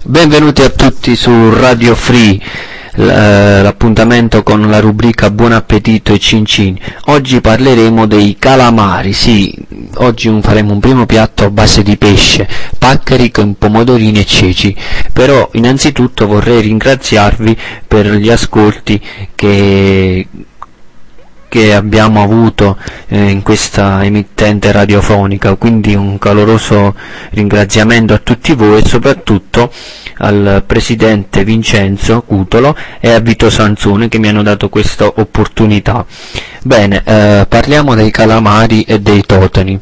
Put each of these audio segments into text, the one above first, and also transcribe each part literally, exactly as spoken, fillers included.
Benvenuti a tutti su Radio Free, l'appuntamento con la rubrica Buon appetito e cin cin. Oggi parleremo dei calamari, sì, oggi faremo un primo piatto a base di pesce, paccheri con pomodorini e ceci. Però innanzitutto vorrei ringraziarvi per gli ascolti che che abbiamo avuto eh, in questa emittente radiofonica, quindi un caloroso ringraziamento a tutti voi e soprattutto al presidente Vincenzo Cutolo e a Vito Sansone che mi hanno dato questa opportunità. Bene, eh, parliamo dei calamari e dei totani.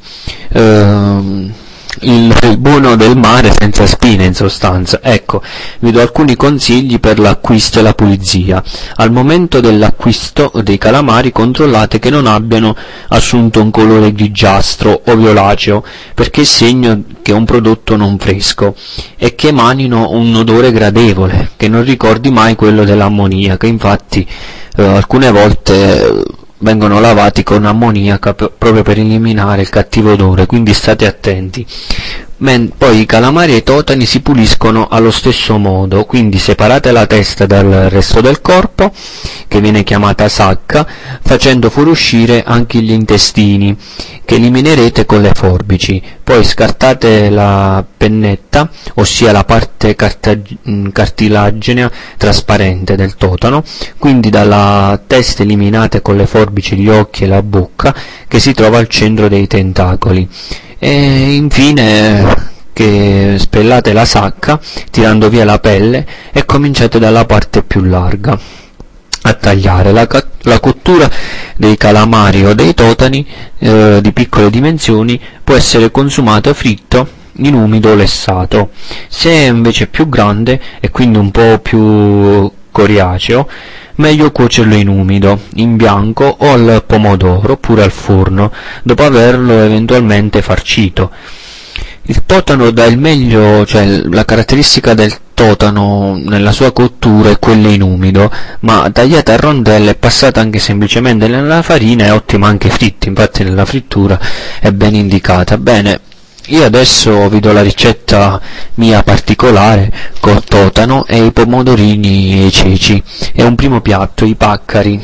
Eh, Il, il buono del mare senza spine, in sostanza. Ecco, vi do alcuni consigli per l'acquisto e la pulizia. Al momento dell'acquisto dei calamari controllate che non abbiano assunto un colore grigiastro o violaceo, perché è segno che è un prodotto non fresco, e che emanino un odore gradevole, che non ricordi mai quello dell'ammoniaca. Infatti eh, alcune volte eh, vengono lavati con ammoniaca proprio per eliminare il cattivo odore, quindi state attenti. Men- poi i calamari e i totani si puliscono allo stesso modo, quindi separate la testa dal resto del corpo, che viene chiamata sacca, facendo fuoriuscire anche gli intestini, che eliminerete con le forbici. Poi scartate la pennetta, ossia la parte cartag- cartilaginea trasparente del totano, quindi dalla testa eliminate con le forbici gli occhi e la bocca, che si trova al centro dei tentacoli. E infine che spellate la sacca tirando via la pelle e cominciate dalla parte più larga a tagliare. La, la cottura dei calamari o dei totani eh, di piccole dimensioni può essere consumato fritto, in umido o lessato. Se è invece più grande e quindi un po' più coriaceo, meglio cuocerlo in umido, in bianco o al pomodoro oppure al forno, dopo averlo eventualmente farcito. Il totano dà il meglio, cioè la caratteristica del totano nella sua cottura è quella in umido, ma tagliata a rondelle e passata anche semplicemente nella farina è ottima anche fritta, infatti nella frittura è ben indicata. Bene, io adesso vi do la ricetta mia particolare col totano e i pomodorini e i ceci. È un primo piatto, i paccheri.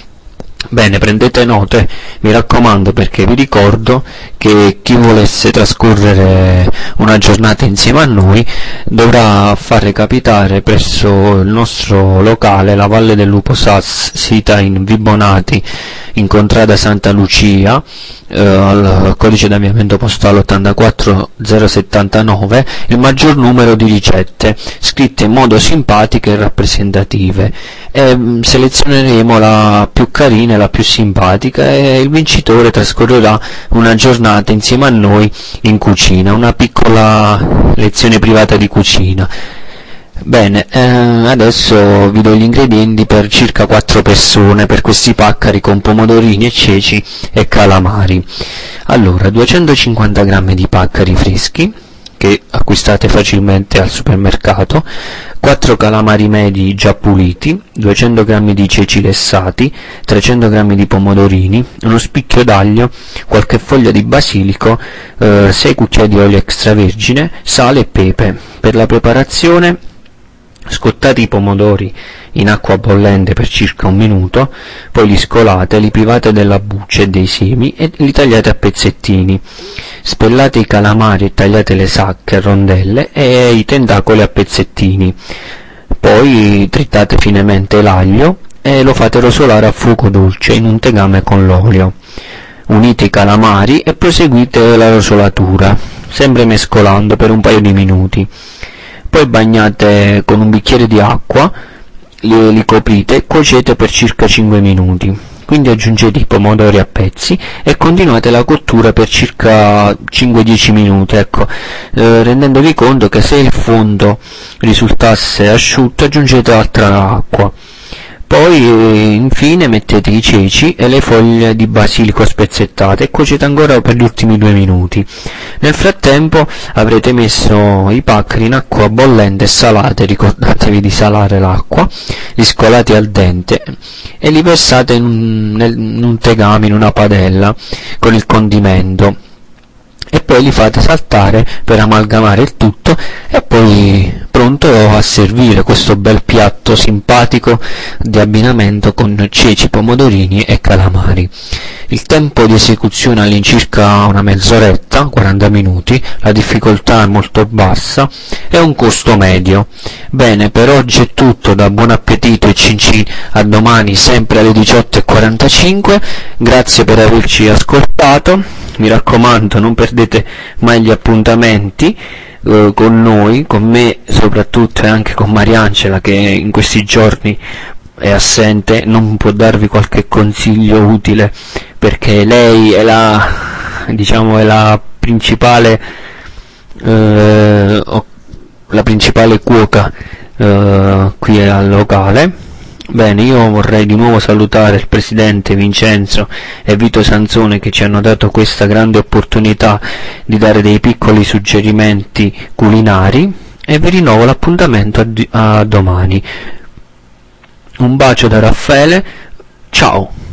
Bene, prendete note, mi raccomando, perché vi ricordo che chi volesse trascorrere una giornata insieme a noi dovrà far recapitare presso il nostro locale, la Valle del Lupo Sass, sita in Vibonati, in contrada Santa Lucia, eh, al codice d'avviamento postale ottantaquattro zero settantanove, il maggior numero di ricette, scritte in modo simpatiche e rappresentative, e mh, selezioneremo la più carina e la più simpatica, e il vincitore trascorrerà una giornata insieme a noi in cucina, una piccola lezione privata di cucina. Bene, eh, adesso vi do gli ingredienti per circa quattro persone per questi paccheri con pomodorini e ceci e calamari. Allora, duecentocinquanta grammi di paccheri freschi, che acquistate facilmente al supermercato, quattro calamari medi già puliti, duecento grammi di ceci lessati, trecento grammi di pomodorini, uno spicchio d'aglio, qualche foglia di basilico, eh, sei cucchiai di olio extravergine, sale e pepe. Per la preparazione: scottate i pomodori in acqua bollente per circa un minuto, poi li scolate, li private della buccia e dei semi e li tagliate a pezzettini. Spellate i calamari e tagliate le sacche a rondelle e i tentacoli a pezzettini. Poi tritate finemente l'aglio e lo fate rosolare a fuoco dolce in un tegame con l'olio. Unite i calamari e proseguite la rosolatura, sempre mescolando per un paio di minuti. Poi bagnate con un bicchiere di acqua, li, li coprite e cuocete per circa cinque minuti. Quindi aggiungete i pomodori a pezzi e continuate la cottura per circa cinque dieci minuti, ecco, eh, rendendovi conto che se il fondo risultasse asciutto aggiungete altra acqua. Poi eh, infine mettete i ceci e le foglie di basilico spezzettate e cuocete ancora per gli ultimi due minuti. Nel frattempo avrete messo i paccheri in acqua bollente e salate, ricordatevi di salare l'acqua, li scolate al dente e li versate in un, nel, in un tegame, in una padella con il condimento, e poi li fate saltare per amalgamare il tutto, e poi pronto a servire questo bel piatto simpatico di abbinamento con ceci, pomodorini e calamari. Il tempo di esecuzione all'incirca una mezz'oretta, quaranta minuti, la difficoltà è molto bassa e un costo medio. Bene, per oggi è tutto, da buon appetito e cin cin, a domani sempre alle diciotto e quarantacinque, grazie per averci ascoltato, mi raccomando non perdete mai gli appuntamenti eh, con noi, con me soprattutto e anche con Mariangela che in questi giorni è assente, non può darvi qualche consiglio utile perché lei è la, diciamo, è la principale eh, la principale cuoca eh, qui al locale. Bene, io vorrei di nuovo salutare il presidente Vincenzo e Vito Sansone che ci hanno dato questa grande opportunità di dare dei piccoli suggerimenti culinari e vi rinnovo l'appuntamento a, a domani. Un bacio da Raffaele, ciao!